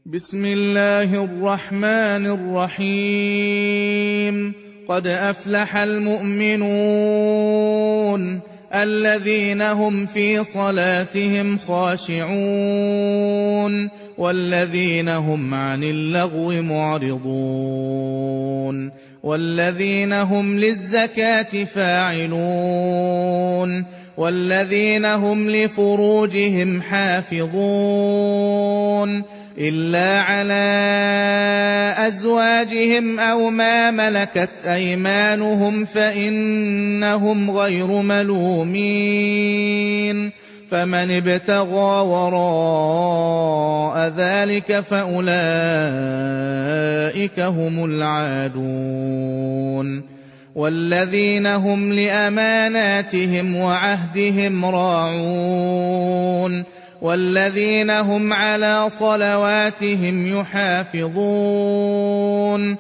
بسم الله الرحمن الرحيم. قد أفلح المؤمنون الذين هم في صلاتهم خاشعون والذين هم عن اللغو معرضون والذين هم للزكاة فاعلون والذين هم لفروجهم حافظون إلا على أزواجهم أو ما ملكت أيمانهم فإنهم غير ملومين. فمن ابتغى وراء ذلك فأولئك هم العادون والذين هم لأماناتهم وعهدهم راعون والذين هم على صلواتهم يحافظون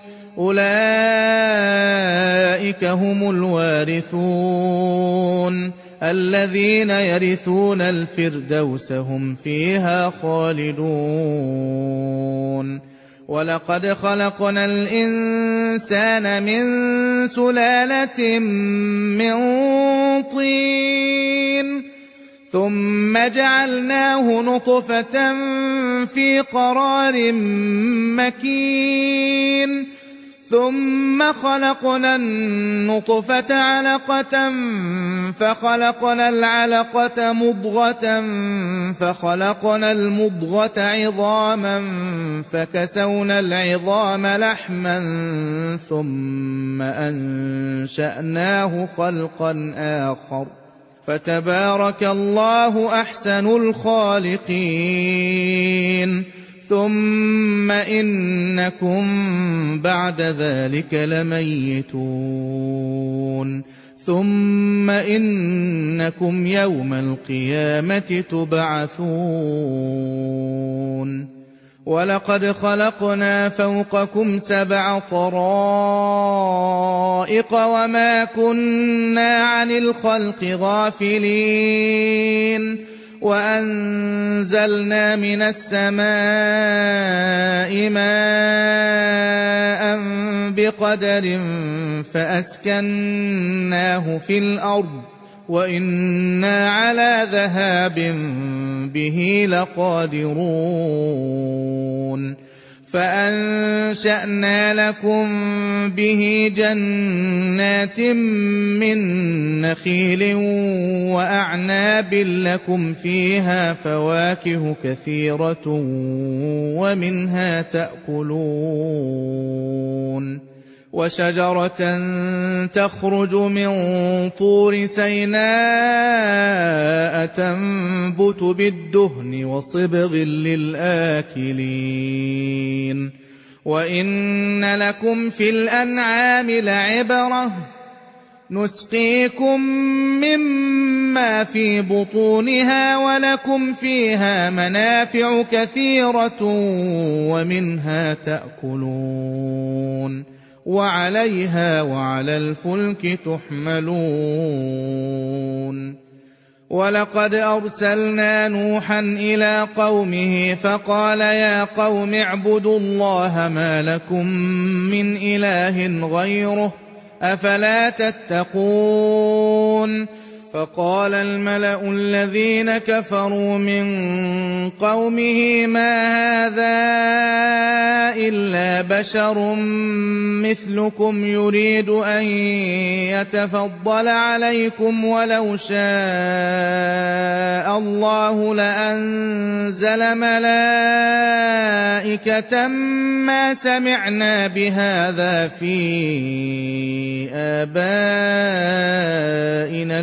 أولئك هم الوارثون الذين يرثون الفردوس هم فيها خالدون. ولقد خلقنا الإنسان من سلالة من طين ثم جعلناه نطفة في قرار مكين ثم خلقنا النطفة علقة فخلقنا العلقة مضغة فخلقنا المضغة عظاما فكسونا العظام لحما ثم أنشأناه خلقا آخر فتبارك الله أحسن الخالقين. ثم إنكم بعد ذلك لميتون ثم إنكم يوم القيامة تبعثون. ولقد خلقنا فوقكم 7 طرائق وما كنا عن الخلق غافلين وأنزلنا من السماء ماء بقدر فأسكناه في الأرض وإنا على ذهاب به لقادرون. فأنشأنا لكم به جنات من نخيل وأعناب لكم فيها فواكه كثيرة ومنها تأكلون. وشجرة تخرج من طور سيناء تنبت بالدهن وصبغ للآكلين. وإن لكم في الأنعام لعبرة نسقيكم مما في بطونها ولكم فيها منافع كثيرة ومنها تأكلون وعليها وعلى الفلك تحملون. ولقد أرسلنا نوحا إلى قومه فقال يا قوم اعبدوا الله ما لكم من إله غيره أفلا تتقون. فقال الملأ الذين كفروا من قومه ما هذا إلا بشر مثلكم يريد أن يتفضل عليكم ولو شاء الله لأنزل ملائكة ما سمعنا بهذا في آبائنا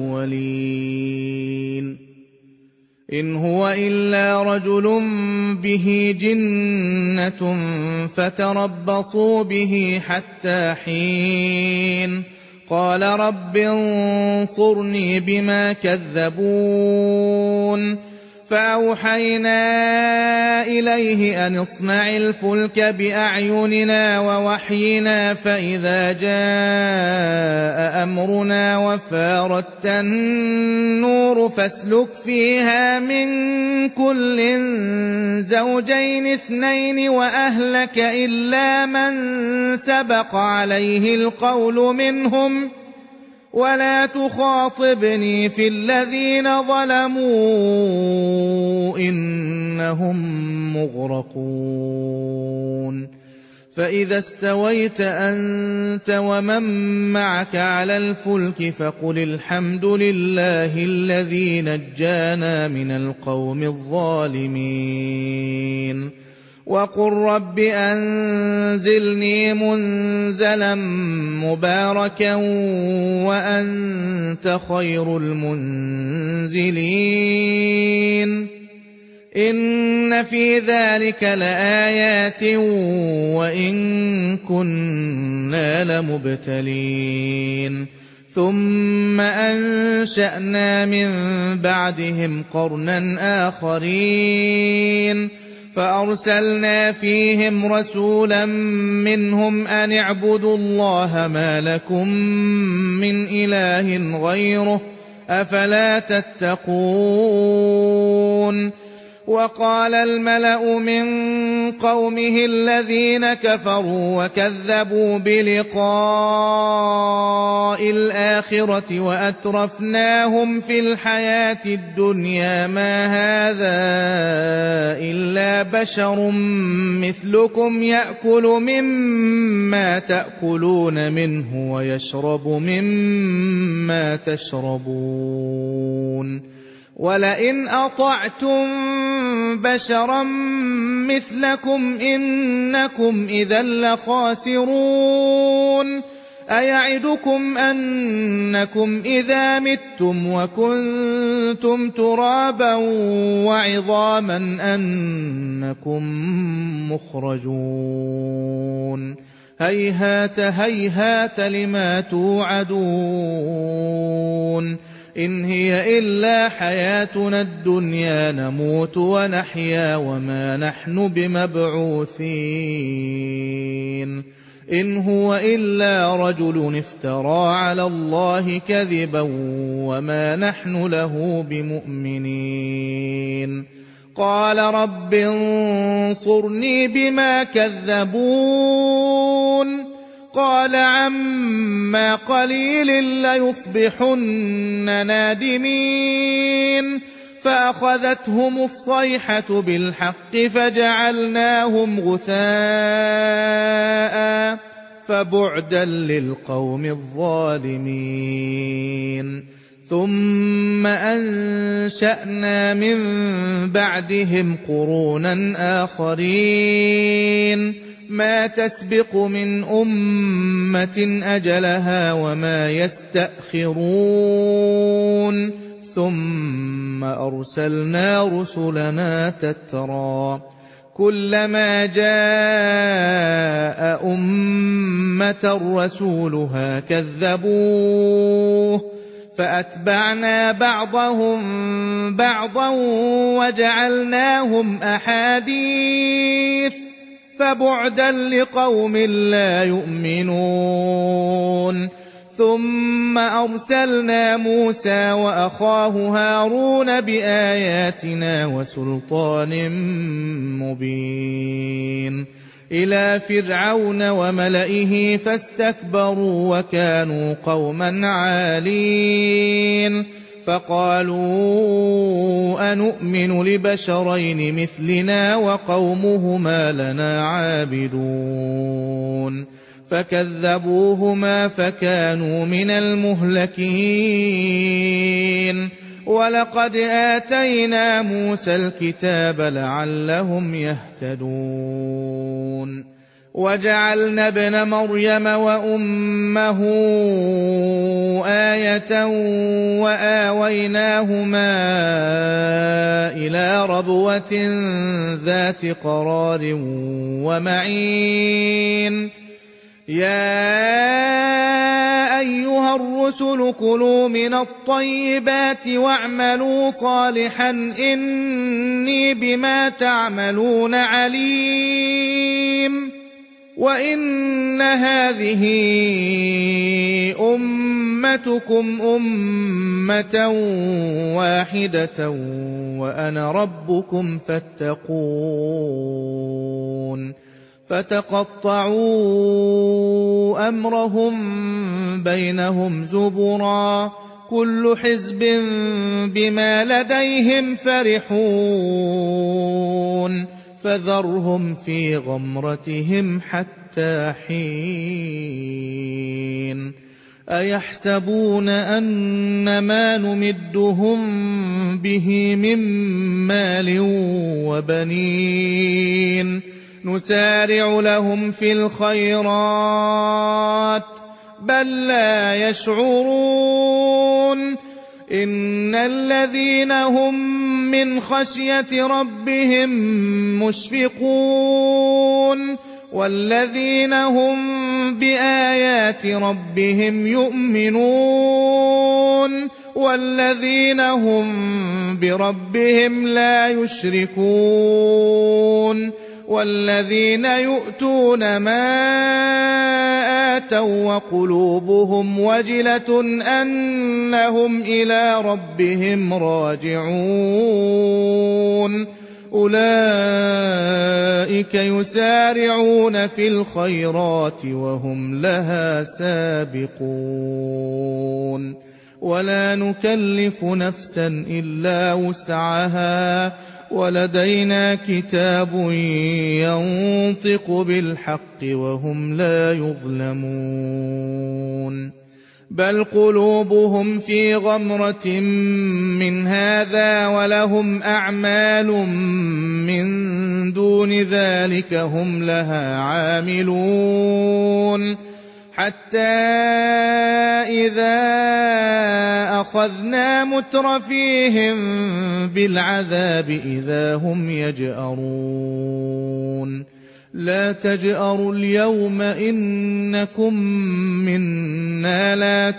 الأولين إن هو إلا رجل به جنة فتربصوا به حتى حين. قال رب انصرني بما كذبون. فأوحينا إليه أن اصنع الفلك بأعيننا ووحينا فإذا جاء أمرنا وفارت النور فاسلك فيها من كل زوجين اثنين وأهلك إلا من سبق عليه القول منهم ولا تخاطبني في الذين ظلموا إنهم مغرقون فإذا استويت أنت ومن معك على الفلك فقل الحمد لله الذي نجانا من القوم الظالمين وقل رب أنزلني منزلا مباركا وأنت خير المنزلين إن في ذلك لآيات وإن كنا لمبتلين ثم أنشأنا من بعدهم قرنا آخرين فأرسلنا فيهم رسولا منهم أن اعبدوا الله ما لكم من إله غيره أفلا تتقون وقال الملأ من قومه الذين كفروا وكذبوا بلقاء الآخرة وأترفناهم في الحياة الدنيا ما هذا إلا بشر مثلكم يأكل مما تأكلون منه ويشرب مما تشربون ولئن أطعتم بشرا مثلكم إنكم إذا لخاسرون أيعدكم أنكم إذا متم وكنتم ترابا وعظاما أنكم مخرجون هيهات هيهات لما توعدون إن هي إلا حياتنا الدنيا نموت ونحيا وما نحن بمبعوثين إن هو إلا رجل افترى على الله كذبا وما نحن له بمؤمنين قال رب انصرني بما كذبون قال عما قليل ليصبحن نادمين فأخذتهم الصيحة بالحق فجعلناهم غثاء فبعدا للقوم الظالمين ثم أنشأنا من بعدهم قرونا آخرين ما تسبق من أمة أجلها وما يستأخرون ثم أرسلنا رسلنا تترى كلما جاء أمة رسولها كذبوه فأتبعنا بعضهم بعضا وجعلناهم أحاديث فبعدا لقوم لا يؤمنون ثم أرسلنا موسى وأخاه هارون بآياتنا وسلطان مبين إلى فرعون وملئه فاستكبروا وكانوا قوما عالين فقالوا أنؤمن لبشرين مثلنا وقومهما لنا عابدون فكذبوهما فكانوا من المهلكين ولقد آتينا موسى الكتاب لعلهم يهتدون وجعلنا ابن مريم وأمه آية وآويناهما إلى ربوة ذات قرار ومعين يا أيها الرسل كلوا من الطيبات واعملوا صالحا إني بما تعملون عليم وإن هذه أمتكم أمة واحدة وأنا ربكم فاتقون فتقطعوا أمرهم بينهم زبرا كل حزب بما لديهم فرحون فذرهم في غمرتهم حتى حين أيحسبون أن ما نمدهم به من مال وبنين نسارع لهم في الخيرات بل لا يشعرون إن الذين هم من خشية ربهم مشفقون والذين هم بآيات ربهم يؤمنون والذين هم بربهم لا يشركون والذين يؤتون ما آتوا وقلوبهم وجلة أنهم إلى ربهم راجعون أولئك يسارعون في الخيرات وهم لها سابقون ولا نكلف نفسا إلا وسعها ولدينا كتاب ينطق بالحق وهم لا يظلمون بل قلوبهم في غمرة من هذا ولهم أعمال من دون ذلك هم لها عاملون حتى إذا أخذنا مترفيهم بالعذاب إذا هم يجأرون لا تجأروا اليوم إنكم منا لا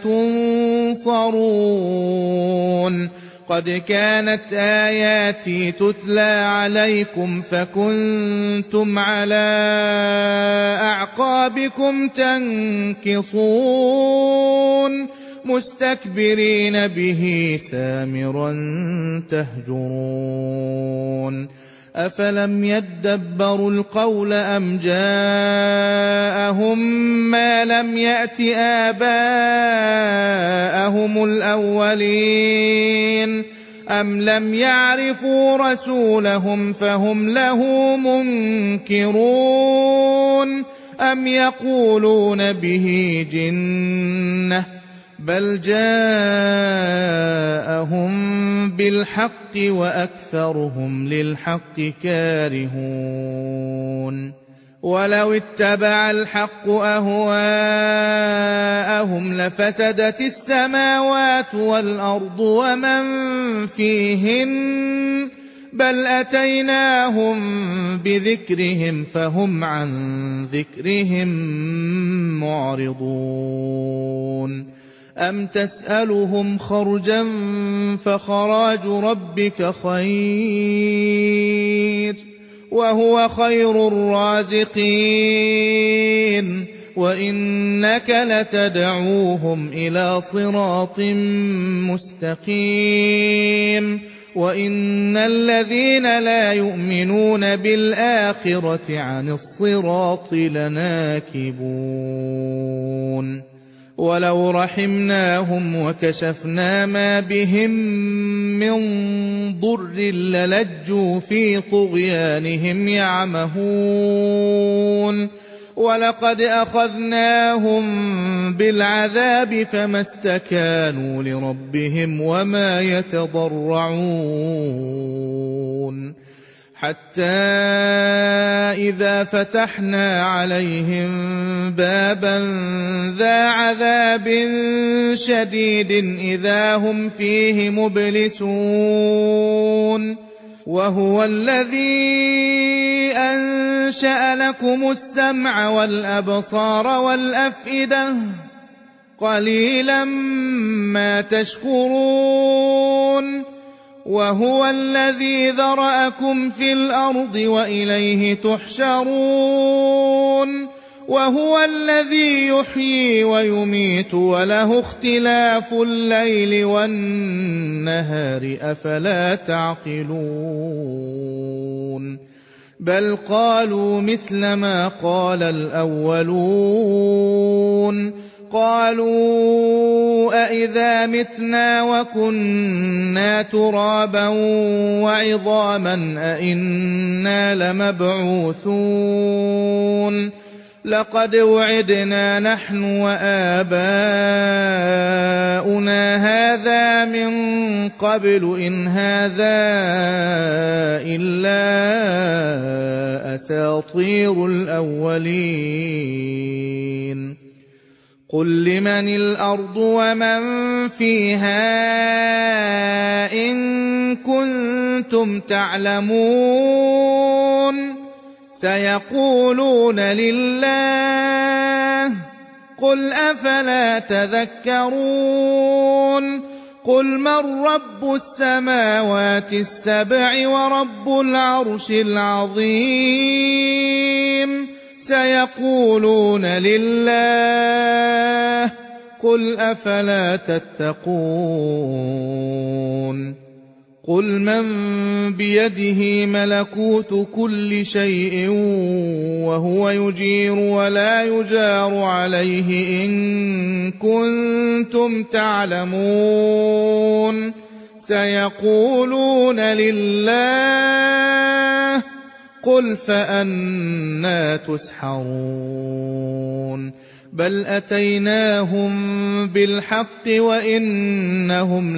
تنصرون قد كانت آياتي تتلى عليكم فكنتم على أعقابكم تنكصون مستكبرين به سامرا تهجرون أفلم يدبروا القول أم جاءهم ما لم يأت آباءهم الأولين أم لم يعرفوا رسولهم فهم له منكرون أم يقولون به جنة بل جاءهم بالحق وأكثرهم للحق كارهون ولو اتبع الحق أهواءهم لفسدت السماوات والأرض ومن فيهن بل أتيناهم بذكرهم فهم عن ذكرهم معرضون أم تسألهم خرجا فخراج ربك خير وهو خير الرازقين وإنك لتدعوهم إلى صراط مستقيم وإن الذين لا يؤمنون بالآخرة عن الصراط لناكبون ولو رحمناهم وكشفنا ما بهم من ضر للجوا في طغيانهم يعمهون ولقد أخذناهم بالعذاب فما استكانوا لربهم وما يتضرعون حتى إذا فتحنا عليهم بابا ذا عذاب شديد إذا هم فيه مبلسون وهو الذي أنشأ لكم السمع والأبصار والأفئدة قليلا ما تشكرون وهو الذي ذرأكم في الأرض وإليه تحشرون وهو الذي يحيي ويميت وله اختلاف الليل والنهار أفلا تعقلون بل قالوا مثل ما قال الأولون قالوا أئذا متنا وكنا ترابا وعظاما أئنا لمبعوثون لقد وعدنا نحن وآباؤنا هذا من قبل إن هذا إلا أساطير الأولين قل لمن الأرض ومن فيها إن كنتم تعلمون سيقولون لله قل أفلا تذكرون قل من رب السماوات السبع ورب العرش العظيم سيقولون لله قل أفلا تتقون قل من بيده ملكوت كل شيء وهو يجير ولا يجار عليه إن كنتم تعلمون سيقولون لله قل فأنى تسحرون بل أتيناهم بالحق وإنهم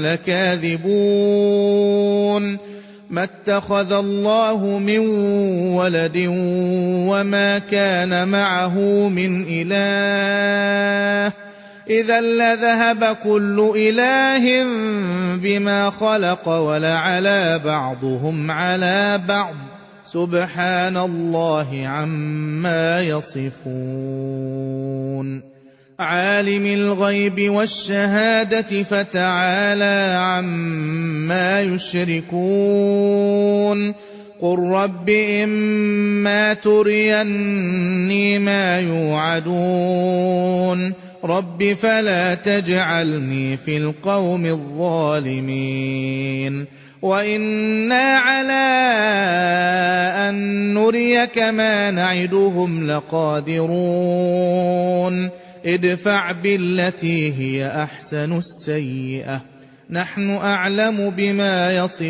لكاذبون ما اتخذ الله من ولد وما كان معه من إله إذا لذهب كل إله بما خلق ولعلى بعضهم على بعض سبحان الله عما يصفون عالم الغيب والشهادة فتعالى عما يشركون قل رب إما تريني ما يوعدون رب فلا تجعلني في القوم الظالمين وإنا على أن نريك ما نعدهم لقادرون ادفع بالتي هي أحسن السيئة نحن أعلم بما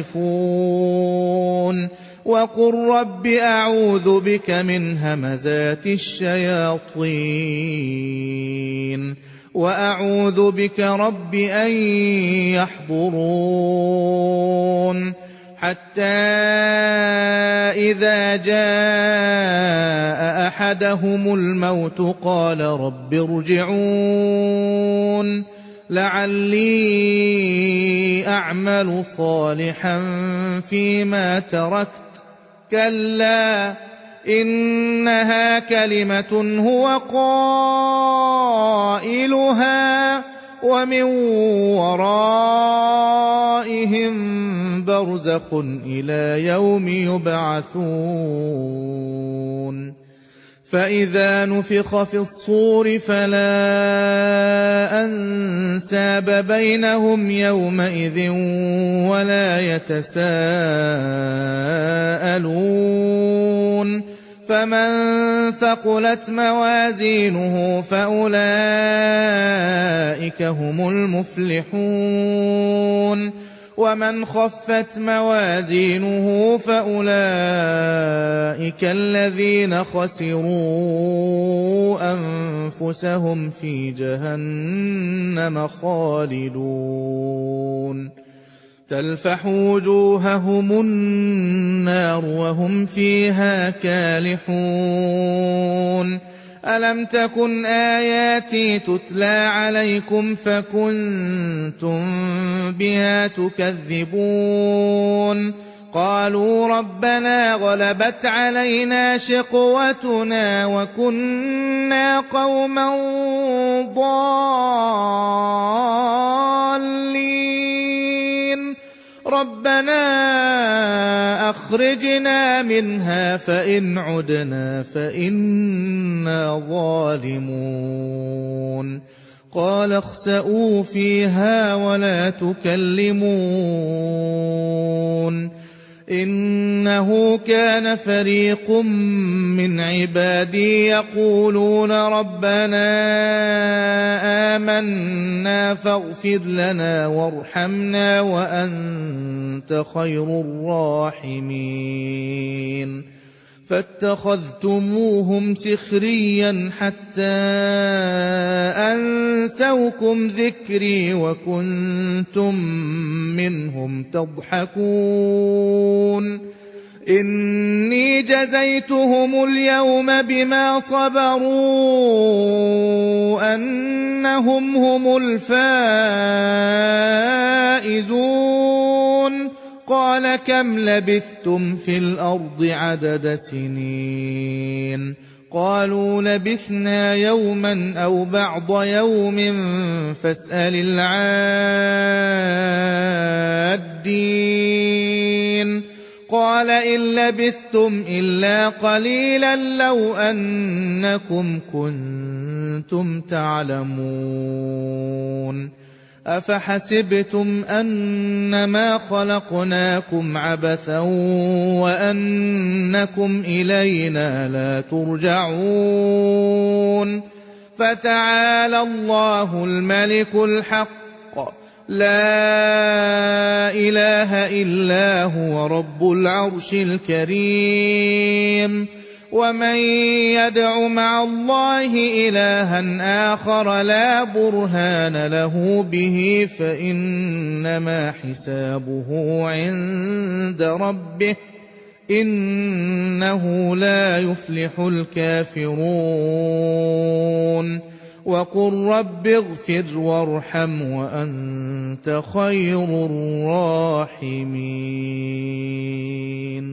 يصفون وقل رب أعوذ بك من همزات الشياطين وأعوذ بك رب أن يحضرون حتى إذا جاء أحدهم الموت قال رب ارجعون لعلي أعمل صالحا فيما تركت كلا إنها كلمة هو قائلها ومن ورائهم برزخ إلى يوم يبعثون فإذا نفخ في الصور فلا أنساب بينهم يومئذ ولا يتساءلون فمن ثقلت موازينه فأولئك هم المفلحون ومن خفت موازينه فأولئك الذين خسروا أنفسهم في جهنم خالدون تلفح وجوههم النار وهم فيها كالحون ألم تكن آياتي تتلى عليكم فكنتم بها تكذبون قالوا ربنا غلبت علينا شقوتنا وكنا قوما ضالين ربنا أخرجنا منها فإن عدنا فإنا ظالمون قال اخسئوا فيها ولا تكلمون إنه كان فريق من عبادي يقولون ربنا آمنا فاغفر لنا وارحمنا وأنت خير الراحمين فاتخذتموهم سخريا حتى أنسوكم ذكري وكنتم منهم تضحكون إني جزيتهم اليوم بما صبروا أنهم هم الفائزون قال كم لبثتم في الأرض عدد سنين قالوا لبثنا يوما أو بعض يوم فاسأل العادين قال إن لبثتم إلا قليلا لو أنكم كنتم تعلمون أفحسبتم أنما خلقناكم عبثا وأنكم إلينا لا ترجعون فتعالى الله الملك الحق لا إله إلا هو رب العرش الكريم ومن يدع مع الله إلها آخر لا برهان له به فإنما حسابه عند ربه إنه لا يفلح الكافرون وقل رب اغفر وارحم وأنت خير الراحمين